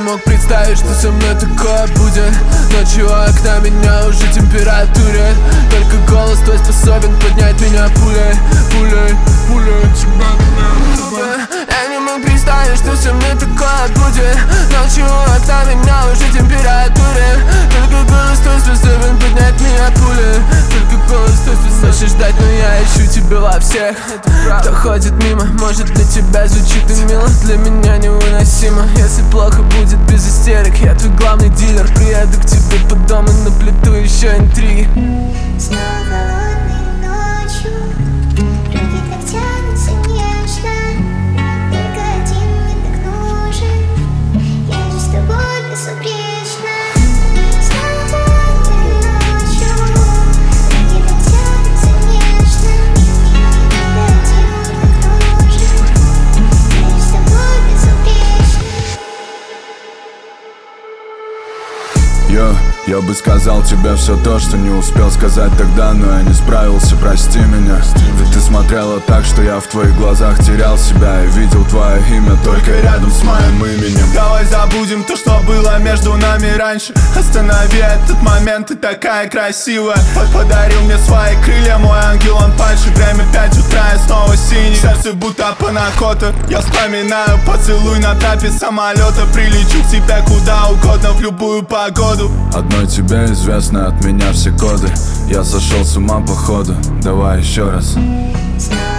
мог представить, что со мной такое будет. Ночью у окна меня уже температура. Только голос твой способен поднять меня пулей, пулей, пулей. Я не мог представить, что со мной такое будет. Ночью у окна меня уже температура. Только голос твой способен поднять меня пулей. Только голос твой способен. Хочешь ждать, но я ищу тебя во всех. Кто ходит мимо, может для тебя звучит и мило. Для меня невыносимо, если плохо будет без истерик. Я твой главный дилер, приеду к тебе по дому, наплету еще интриги. Снова холодной ночью, руки так тянутся нежно. Только один мне так нужен, я же с тобой безупречна. Снова холодной ночью, руки так тянутся нежно. Только один мне так нужен, я же с тобой безупречна. Я бы сказал тебе все то, что не успел сказать тогда, но я не справился, прости меня. Ведь ты смотрела так, что я в твоих глазах терял себя и видел твое имя только рядом с моим именем. Давай забудем то, что было между нами раньше. Останови этот момент, ты такая красивая. Подарил мне свои крылья, мой ангел, он падший. Время 5 утра, и снова синий. Сердце будто панакота. Я вспоминаю поцелуй на трапе самолета. Прилечу к тебе куда угодно, в любую погоду. Одной тебе известны от меня все коды. Я сошел с ума походу, давай еще раз. Снова